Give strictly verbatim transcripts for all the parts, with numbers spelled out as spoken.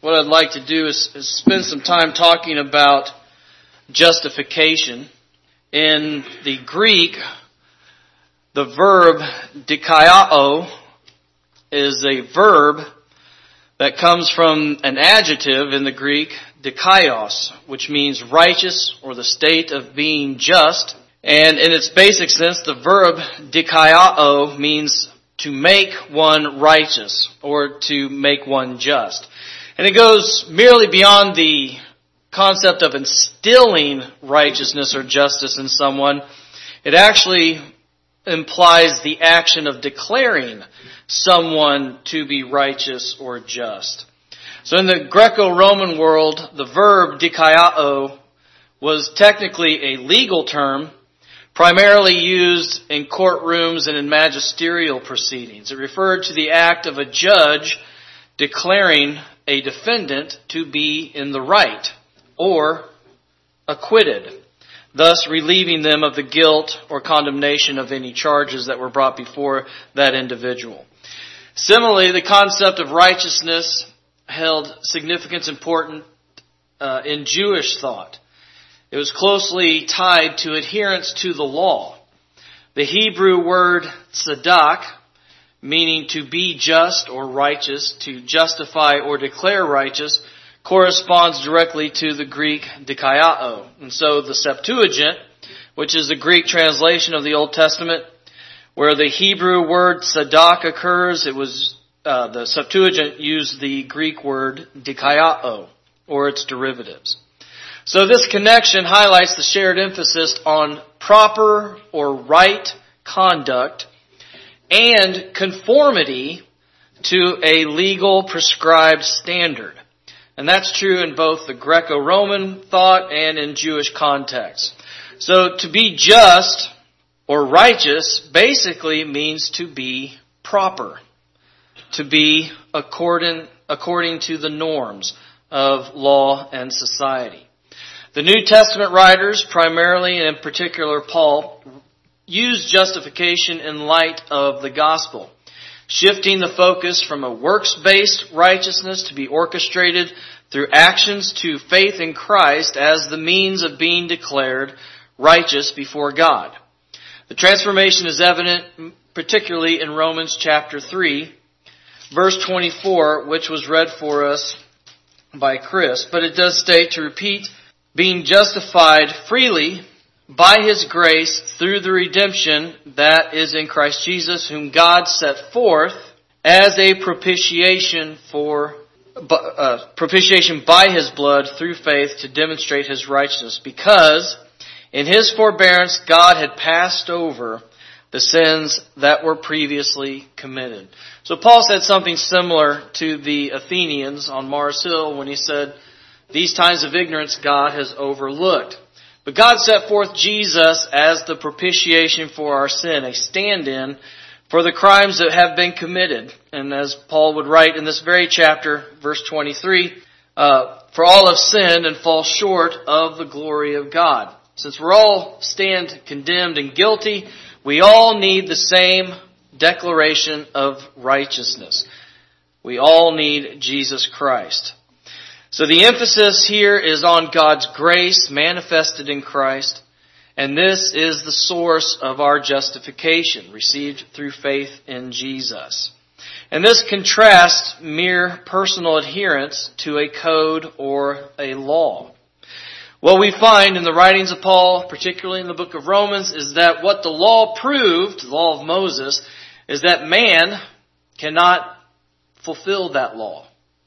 what I'd like to do is, is spend some time talking about justification. In the Greek, the verb dikaiō is a verb that comes from an adjective in the Greek, dikaios, which means righteous or the state of being just. And in its basic sense, the verb dikaiō means to make one righteous or to make one just. And it goes merely beyond the concept of instilling righteousness or justice in someone. It actually implies the action of declaring someone to be righteous or just. So in the Greco-Roman world, the verb dikaiō was technically a legal term, primarily used in courtrooms and in magisterial proceedings. It referred to the act of a judge declaring a defendant to be in the right or acquitted, thus relieving them of the guilt or condemnation of any charges that were brought before that individual. Similarly, the concept of righteousness held significance important uh, in Jewish thought. It was closely tied to adherence to the law. The Hebrew word tzedak, meaning to be just or righteous, to justify or declare righteous, corresponds directly to the Greek dikaiō. And so the Septuagint, which is the Greek translation of the Old Testament, where the Hebrew word tzedak occurs, it was uh, the Septuagint used the Greek word dikaiō, or its derivatives. So this connection highlights the shared emphasis on proper or right conduct and conformity to a legal prescribed standard. And that's true in both the Greco-Roman thought and in Jewish context. So to be just or righteous basically means to be proper, to be according, according to the norms of law and society. The New Testament writers, primarily and in particular Paul, used justification in light of the gospel, shifting the focus from a works-based righteousness to be orchestrated through actions to faith in Christ as the means of being declared righteous before God. The transformation is evident particularly in Romans chapter three, verse twenty-four, which was read for us by Chris. But it does state, to repeat, being justified freely by His grace through the redemption that is in Christ Jesus, whom God set forth as a propitiation for uh, propitiation by His blood through faith to demonstrate His righteousness, because in His forbearance God had passed over the sins that were previously committed. So Paul said something similar to the Athenians on Mars Hill when he said, these times of ignorance God has overlooked. But God set forth Jesus as the propitiation for our sin, a stand-in for the crimes that have been committed. And as Paul would write in this very chapter, verse twenty-three, uh, for all have sinned and fall short of the glory of God. Since we're all stand condemned and guilty, we all need the same declaration of righteousness. We all need Jesus Christ. So the emphasis here is on God's grace manifested in Christ, and this is the source of our justification, received through faith in Jesus. And this contrasts mere personal adherence to a code or a law. What we find in the writings of Paul, particularly in the book of Romans, is that what the law proved, the law of Moses, is that man cannot fulfill that law.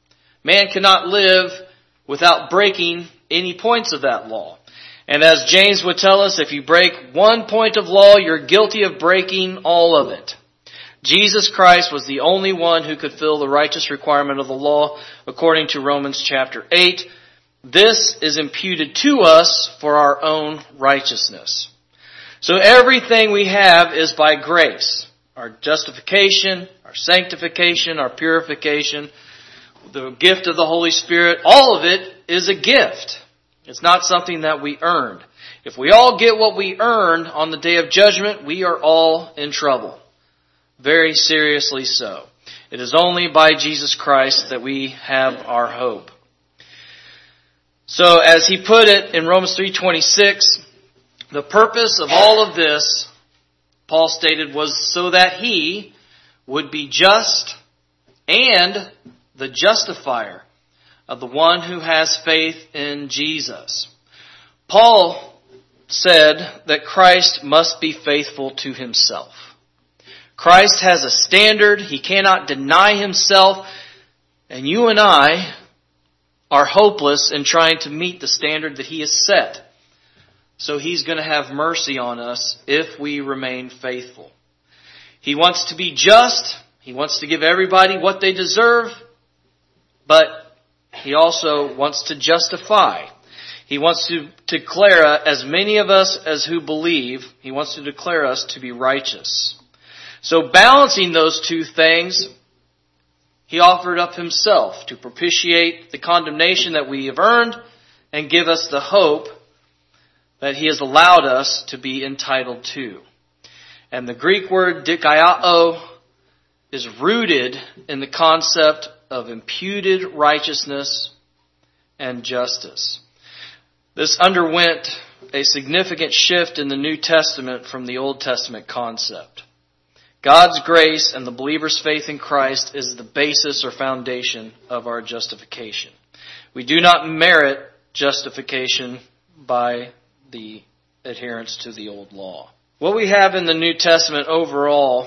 Man cannot live without breaking any points of that law. And as James would tell us, if you break one point of law, you're guilty of breaking all of it. Jesus Christ was the only one who could fill the righteous requirement of the law, according to Romans chapter eight. This is imputed to us for our own righteousness. So everything we have is by grace. Our justification, our sanctification, our purification, the gift of the Holy Spirit, all of it is a gift. It's not something that we earned. If we all get what we earned on the day of judgment, we are all in trouble. Very seriously so. It is only by Jesus Christ that we have our hope. So as he put it in Romans three twenty-six, the purpose of all of this, Paul stated, was so that he would be just and the justifier of the one who has faith in Jesus. Paul said that Christ must be faithful to himself. Christ has a standard. He cannot deny himself. And you and I are hopeless in trying to meet the standard that he has set. So he's going to have mercy on us if we remain faithful. He wants to be just. He wants to give everybody what they deserve. But he also wants to justify. He wants to declare as many of us as who believe, he wants to declare us to be righteous. So balancing those two things, he offered up himself to propitiate the condemnation that we have earned and give us the hope that he has allowed us to be entitled to. And the Greek word dikaiō is rooted in the concept of imputed righteousness and justice. This underwent a significant shift in the New Testament from the Old Testament concept. God's grace and the believer's faith in Christ is the basis or foundation of our justification. We do not merit justification by the adherence to the old law. What we have in the New Testament overall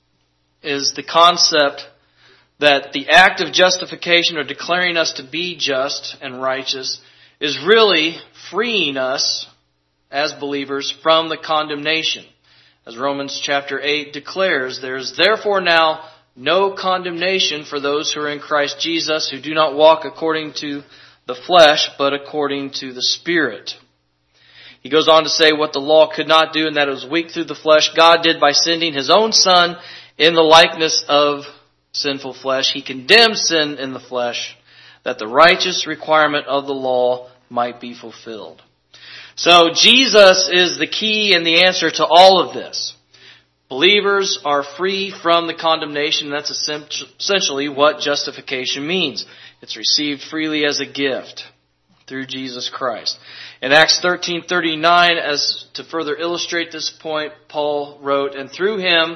is the concept that the act of justification or declaring us to be just and righteous is really freeing us as believers from the condemnation. As Romans chapter eight declares, there is therefore now no condemnation for those who are in Christ Jesus, who do not walk according to the flesh, but according to the Spirit. He goes on to say what the law could not do, and that it was weak through the flesh, God did by sending His own Son in the likeness of sinful flesh. He condemned sin in the flesh, that the righteous requirement of the law might be fulfilled. So Jesus is the key and the answer to all of this. Believers are free from the condemnation. That's essentially what justification means. It's received freely as a gift through Jesus Christ. In Acts thirteen thirty-nine, as to further illustrate this point, Paul wrote, "And through Him,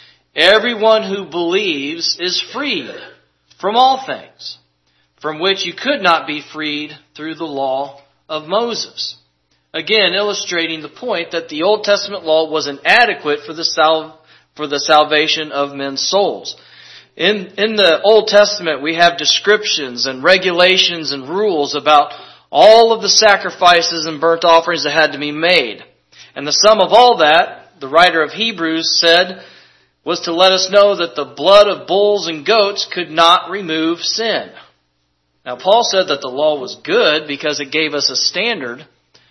everyone who believes is freed from all things, from which you could not be freed through the law of Moses." Again, illustrating the point that the Old Testament law was inadequate for the sal- for the salvation of men's souls. In, in the Old Testament, we have descriptions and regulations and rules about all of the sacrifices and burnt offerings that had to be made. And the sum of all that, the writer of Hebrews said, was to let us know that the blood of bulls and goats could not remove sin. Now, Paul said that the law was good because it gave us a standard,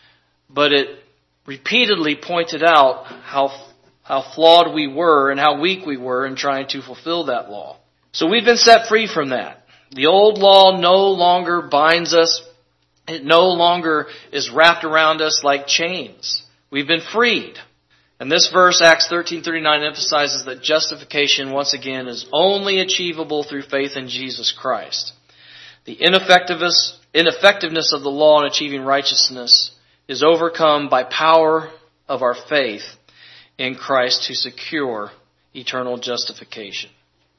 but it repeatedly pointed out how how flawed we were and how weak we were in trying to fulfill that law. So we've been set free from that. The old law no longer binds us. It no longer is wrapped around us like chains. We've been freed. And this verse, Acts thirteen thirty-nine, emphasizes that justification, once again, is only achievable through faith in Jesus Christ. The ineffectiveness, ineffectiveness of the law in achieving righteousness is overcome by power of our faith in Christ to secure eternal justification.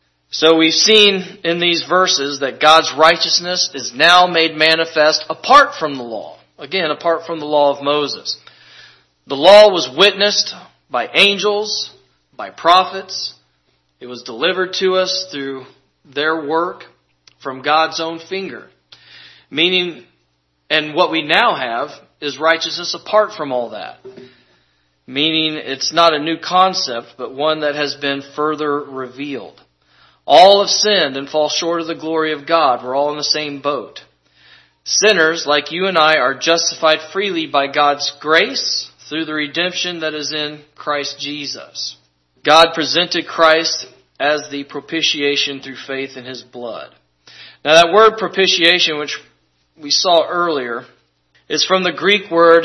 So we've seen in these verses that God's righteousness is now made manifest apart from the law. Again, apart from the law of Moses. The law was witnessed by angels, by prophets. It was delivered to us through their work from God's own finger. Meaning, and what we now have is righteousness apart from all that. Meaning it's not a new concept, but one that has been further revealed. All have sinned and fall short of the glory of God. We're all in the same boat. Sinners, like you and I, are justified freely by God's grace through the redemption that is in Christ Jesus. God presented Christ as the propitiation through faith in His blood. Now that word propitiation, which we saw earlier, is from the Greek word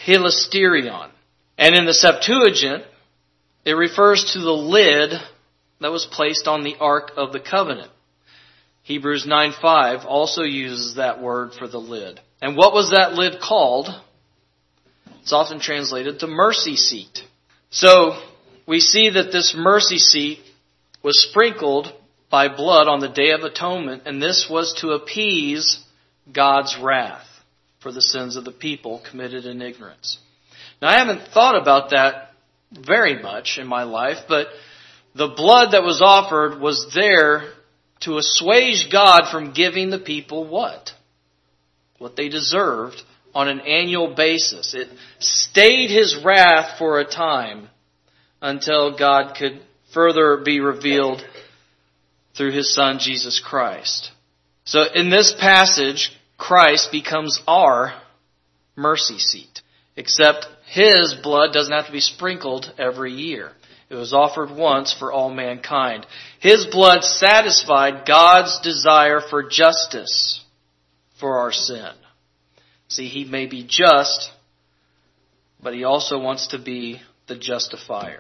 hilasterion. And in the Septuagint, it refers to the lid that was placed on the Ark of the Covenant. Hebrews nine five also uses that word for the lid. And what was that lid called? It's often translated the mercy seat. So we see that this mercy seat was sprinkled by blood on the Day of Atonement, and this was to appease God's wrath for the sins of the people committed in ignorance. Now, I haven't thought about that very much in my life, but the blood that was offered was there to assuage God from giving the people what? What they deserved on an annual basis. It stayed His wrath for a time until God could further be revealed through His Son, Jesus Christ. So in this passage, Christ becomes our mercy seat. Except His blood doesn't have to be sprinkled every year. It was offered once for all mankind. His blood satisfied God's desire for justice for our sin. See, He may be just, but He also wants to be the justifier.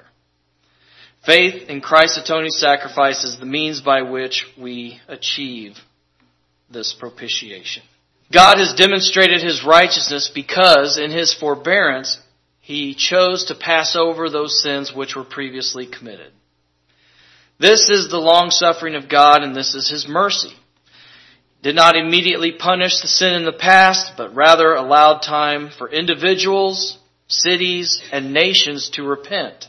Faith in Christ's atoning sacrifice is the means by which we achieve this propitiation. God has demonstrated His righteousness because in His forbearance He chose to pass over those sins which were previously committed. This is the long-suffering of God, and this is His mercy. He did not immediately punish the sin in the past, but rather allowed time for individuals, cities, and nations to repent.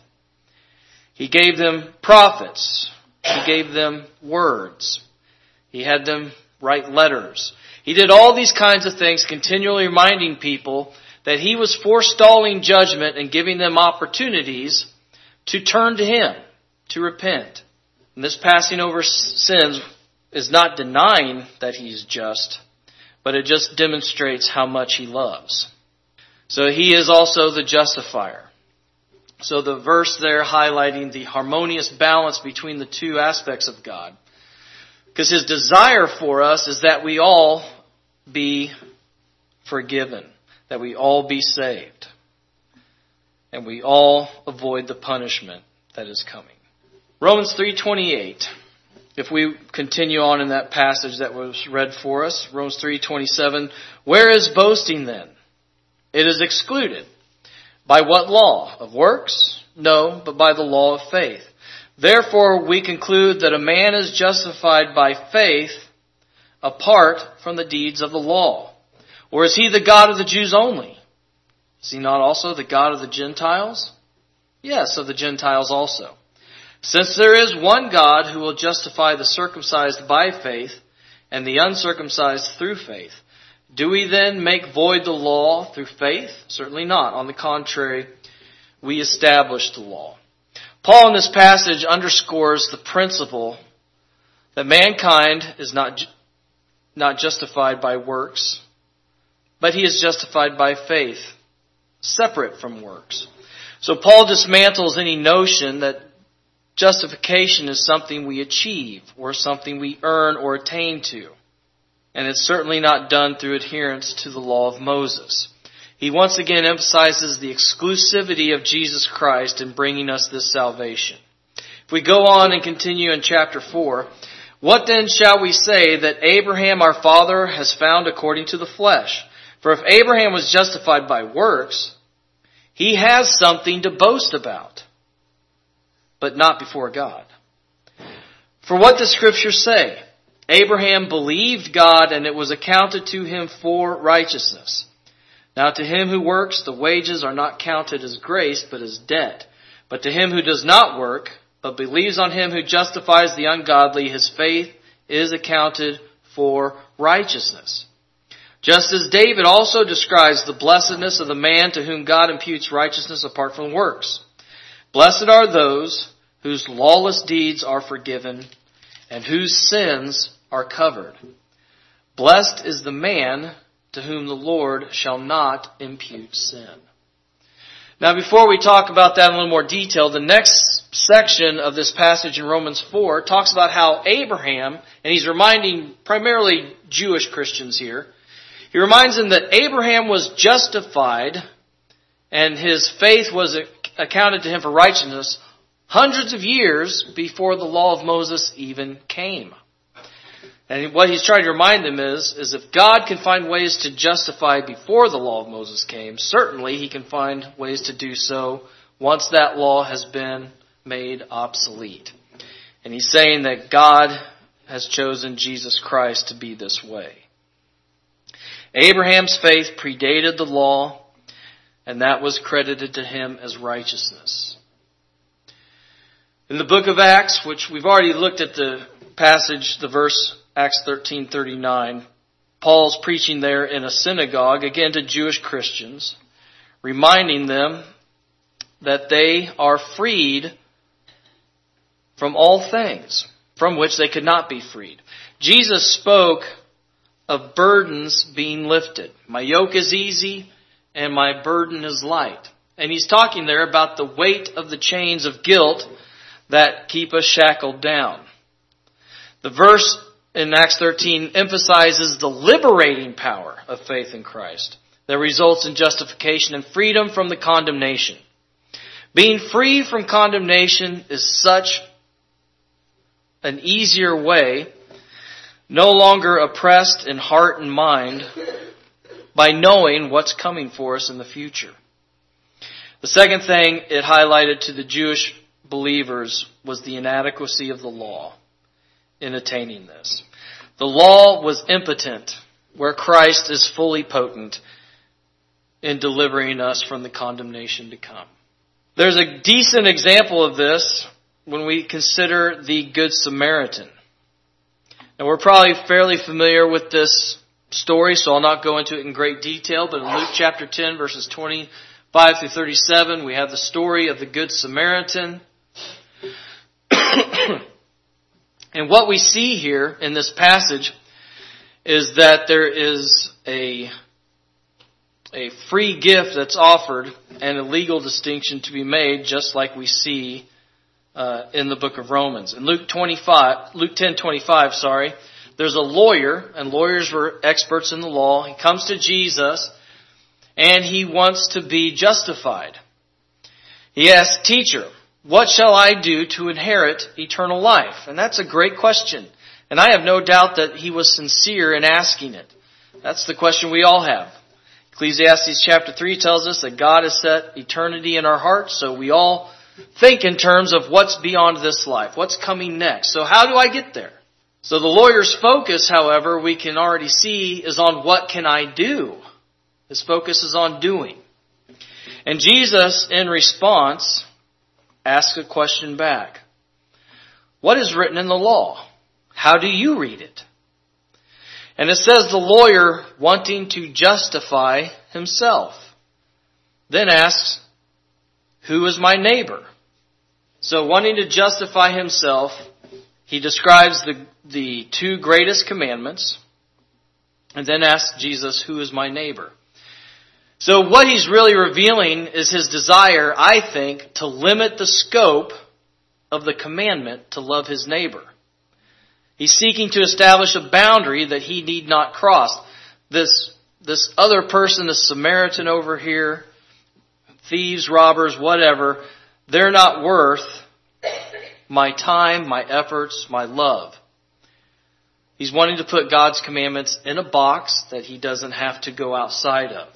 He gave them prophets. He gave them words. He had them write letters. He did all these kinds of things, continually reminding people that He was forestalling judgment and giving them opportunities to turn to Him, to repent. And this passing over sins is not denying that He's just, but it just demonstrates how much He loves. So He is also the justifier. So the verse there highlighting the harmonious balance between the two aspects of God. Because His desire for us is that we all be forgiven, that we all be saved, and we all avoid the punishment that is coming. Romans three twenty-eight. If we continue on in that passage that was read for us, Romans three twenty-seven, where is boasting then? It is excluded. By what law? Of works? No, but by the law of faith. Therefore we conclude that a man is justified by faith apart from the deeds of the law. Or is He the God of the Jews only? Is He not also the God of the Gentiles? Yes, of the Gentiles also. Since there is one God who will justify the circumcised by faith and the uncircumcised through faith, do we then make void the law through faith? Certainly not. On the contrary, we establish the law. Paul in this passage underscores the principle that mankind is not, not justified by works, but he is justified by faith, separate from works. So Paul dismantles any notion that justification is something we achieve or something we earn or attain to. And it's certainly not done through adherence to the law of Moses. He once again emphasizes the exclusivity of Jesus Christ in bringing us this salvation. If we go on and continue in chapter four, what then shall we say that Abraham our father has found according to the flesh? For if Abraham was justified by works, he has something to boast about, but not before God. For what does Scripture say? Abraham believed God, and it was accounted to him for righteousness. Now to him who works, the wages are not counted as grace, but as debt. But to him who does not work, but believes on Him who justifies the ungodly, his faith is accounted for righteousness. Just as David also describes the blessedness of the man to whom God imputes righteousness apart from works. Blessed are those whose lawless deeds are forgiven and whose sins are covered. Blessed is the man to whom the Lord shall not impute sin. Now, before we talk about that in a little more detail, the next section of this passage in Romans four talks about how Abraham, and he's reminding primarily Jewish Christians here, he reminds them that Abraham was justified and his faith was accounted to him for righteousness hundreds of years before the law of Moses even came. And what he's trying to remind them is, is if God can find ways to justify before the law of Moses came, certainly he can find ways to do so once that law has been made obsolete. And he's saying that God has chosen Jesus Christ to be this way. Abraham's faith predated the law, and that was credited to him as righteousness. In the book of Acts, which we've already looked at the passage, the verse Acts thirteen thirty-nine, Paul's preaching there in a synagogue, again to Jewish Christians, reminding them that they are freed from all things from which they could not be freed. Jesus spoke of burdens being lifted. My yoke is easy and my burden is light. And he's talking there about the weight of the chains of guilt that keep us shackled down. The verse in Acts thirteen emphasizes the liberating power of faith in Christ that results in justification and freedom from the condemnation. Being free from condemnation is such an easier way, no longer oppressed in heart and mind by knowing what's coming for us in the future. The second thing it highlighted to the Jewish believers was the inadequacy of the law in attaining this. The law was impotent where Christ is fully potent in delivering us from the condemnation to come. There's a decent example of this when we consider the Good Samaritan. Now we're probably fairly familiar with this story, so I'll not go into it in great detail, but in Luke chapter ten, verses twenty-five through thirty-seven, we have the story of the Good Samaritan. And what we see here in this passage is that there is a, a free gift that's offered and a legal distinction to be made, just like we see uh, in the book of Romans. In Luke twenty-five, Luke ten twenty-five, sorry, there's a lawyer, and lawyers were experts in the law. He comes to Jesus, and he wants to be justified. He asks, "Teacher, what shall I do to inherit eternal life?" And that's a great question. And I have no doubt that he was sincere in asking it. That's the question we all have. Ecclesiastes chapter three tells us that God has set eternity in our hearts, so we all think in terms of what's beyond this life, what's coming next. So how do I get there? So the lawyer's focus, however, we can already see is on what can I do? His focus is on doing. And Jesus, in response, asks a question back. What is written in the law? How do you read it? And it says the lawyer, wanting to justify himself, then asks, who is my neighbor? So wanting to justify himself, he describes the, the two greatest commandments, and then asks Jesus, who is my neighbor? So what he's really revealing is his desire, I think, to limit the scope of the commandment to love his neighbor. He's seeking to establish a boundary that he need not cross. This, this other person, the Samaritan over here, thieves, robbers, whatever, they're not worth my time, my efforts, my love. He's wanting to put God's commandments in a box that he doesn't have to go outside of.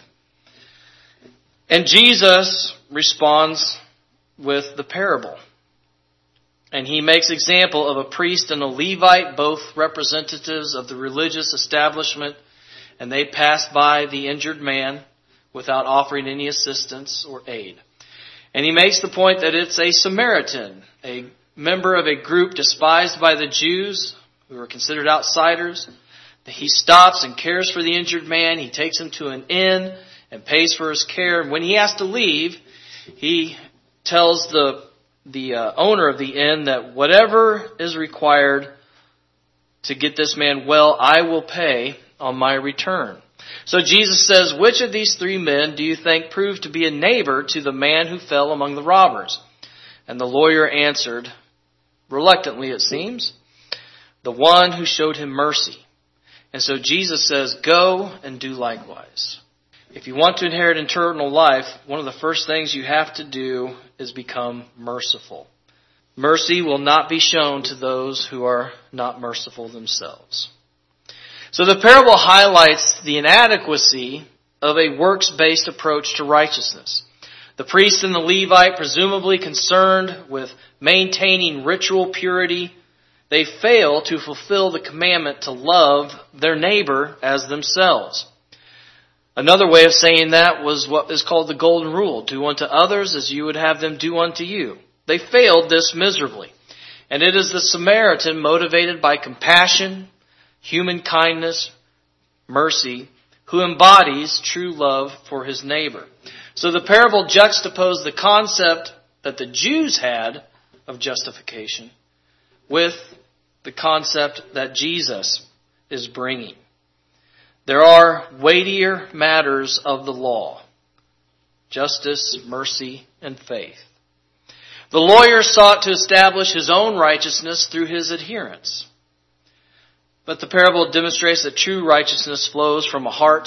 And Jesus responds with the parable. And he makes example of a priest and a Levite, both representatives of the religious establishment, and they passed by the injured man without offering any assistance or aid. And he makes the point that it's a Samaritan, a member of a group despised by the Jews, who are considered outsiders. He stops and cares for the injured man. He takes him to an inn and pays for his care. And when he has to leave, he tells the the uh, owner of the inn that whatever is required to get this man well, I will pay on my return. So Jesus says, which of these three men do you think proved to be a neighbor to the man who fell among the robbers? And the lawyer answered, reluctantly it seems, the one who showed him mercy. And so Jesus says, go and do likewise. If you want to inherit eternal life, one of the first things you have to do is become merciful. mercy will not be shown to those who are not merciful themselves. So the parable highlights the inadequacy of a works-based approach to righteousness. The priest and the Levite, presumably concerned with maintaining ritual purity, they fail to fulfill the commandment to love their neighbor as themselves. Another way of saying that was what is called the golden rule. Do unto others as you would have them do unto you. They failed this miserably. And it is the Samaritan, motivated by compassion, human kindness, mercy, who embodies true love for his neighbor. So the parable juxtaposed the concept that the Jews had of justification with the concept that Jesus is bringing. There are weightier matters of the law: justice, mercy, and faith. The lawyer sought to establish his own righteousness through his adherents. But the parable demonstrates that true righteousness flows from a heart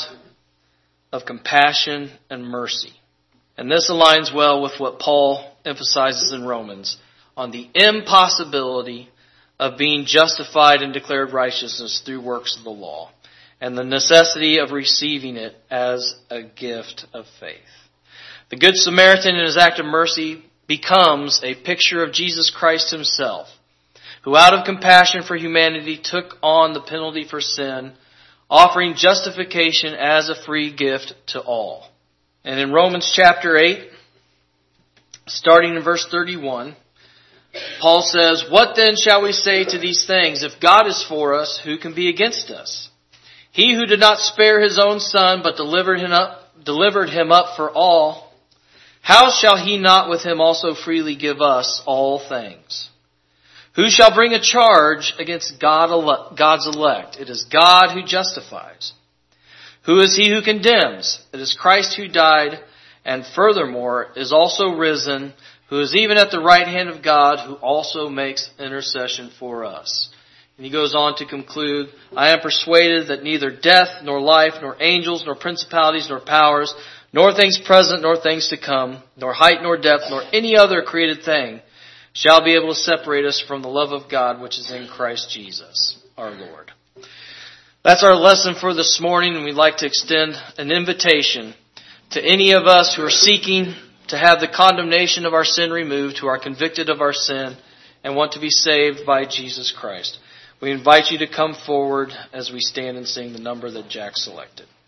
of compassion and mercy. And this aligns well with what Paul emphasizes in Romans on the impossibility of being justified and declared righteousness through works of the law, and the necessity of receiving it as a gift of faith. The Good Samaritan in his act of mercy becomes a picture of Jesus Christ himself, who out of compassion for humanity took on the penalty for sin, offering justification as a free gift to all. And in Romans chapter eight, starting in verse thirty-one, Paul says, "What then shall we say to these things? If God is for us, who can be against us? He who did not spare his own son, but delivered him up, delivered him up for all, how shall he not with him also freely give us all things? Who shall bring a charge against God, God's elect? It is God who justifies. Who is he who condemns? It is Christ who died, and furthermore is also risen, who is even at the right hand of God, who also makes intercession for us." And he goes on to conclude, "I am persuaded that neither death, nor life, nor angels, nor principalities, nor powers, nor things present, nor things to come, nor height, nor depth, nor any other created thing shall be able to separate us from the love of God which is in Christ Jesus, our Lord." That's our lesson for this morning, and we'd like to extend an invitation to any of us who are seeking to have the condemnation of our sin removed, who are convicted of our sin, and want to be saved by Jesus Christ. We invite you to come forward as we stand and sing the number that Jack selected.